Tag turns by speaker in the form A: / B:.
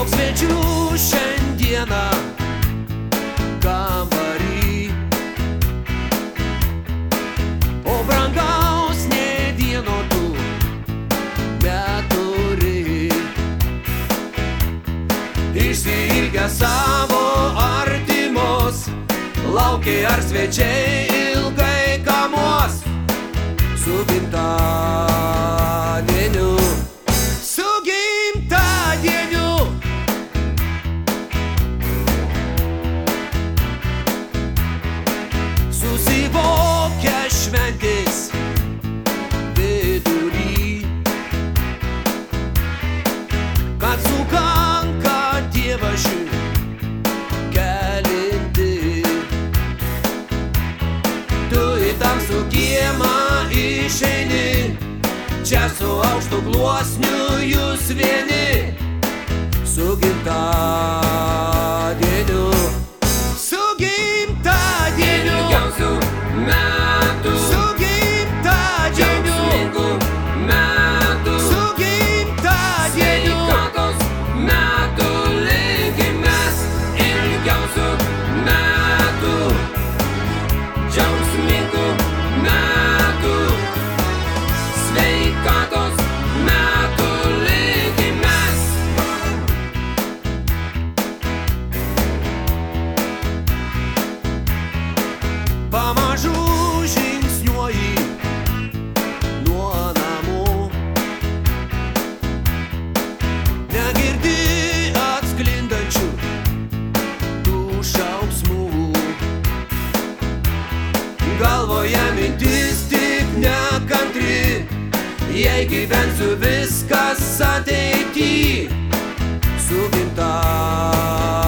A: Daug svečių šiandieną kambarį, o brangaus nė vieno tu neturi. Išsiilgę savo artimos, laukia ar svečiai ilgai kamuos. Su gimtadieniu, su gimtadieniu. Susivokia šventės vidury, kad sukanka dievaži kelinti. Tu į tamsų kiemą išeini, čia su aukštu gluosniu jūs vieni. Su gimtadieniu, su gimtadieniu.
B: Ilgiausių metų,
A: Su gimtadieniu,
B: džiaugsmingų metų,
A: su gimtadieniu.
B: sveikatos metų linkimės. Ilgiausių metų, džiaugsmingų metų, sveikatos metų linkimės.
A: Pamažu žingsniuoji nuo namų, negirdi atsklindančių tų šauksmų. Galvoje mintis tik nekantri, jei gyvensiu viskas ateity. Su gimtadieniu.